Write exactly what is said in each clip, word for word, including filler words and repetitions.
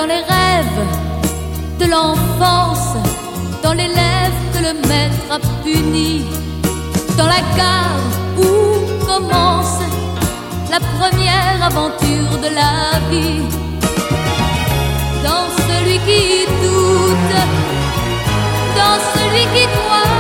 dans les rêves de l'enfance, dans l'élève que le maître a puni, dans la gare où commence la première aventure de la vie, dans celui qui doute, dans celui qui croit.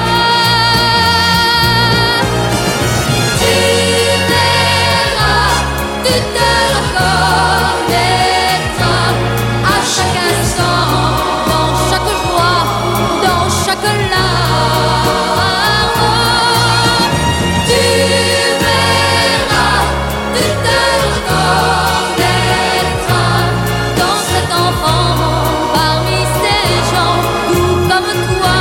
Tu verras, tu te reconnaîtras à chaque instant, dans chaque joie, dans chaque larme. Tu verras, tu te reconnaîtras dans cet enfant, parmi ces gens doux comme toi.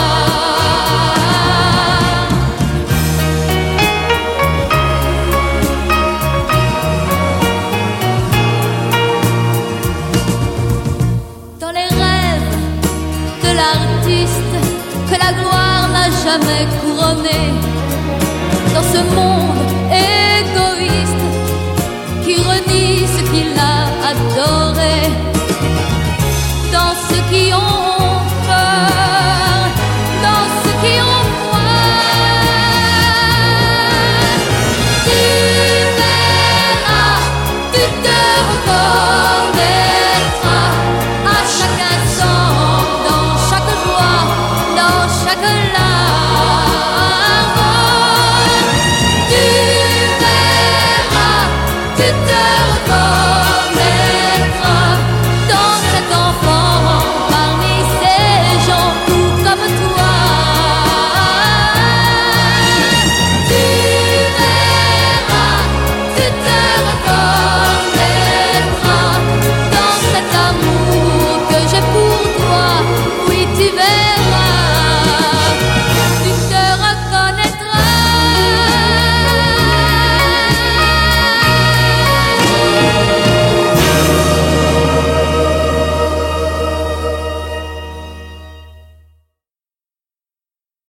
Dans les rêves de l'artiste que la gloire n'a jamais couronné, dans ce monde égoïste qui renie ce qu'il a adoré, dans ceux qui ont peur, dans ceux qui ont froid. Tu verras, tu te reconnaîtras à chaque instant, dans chaque joie, dans chaque larme. Tu verras, tu te reconnaîtras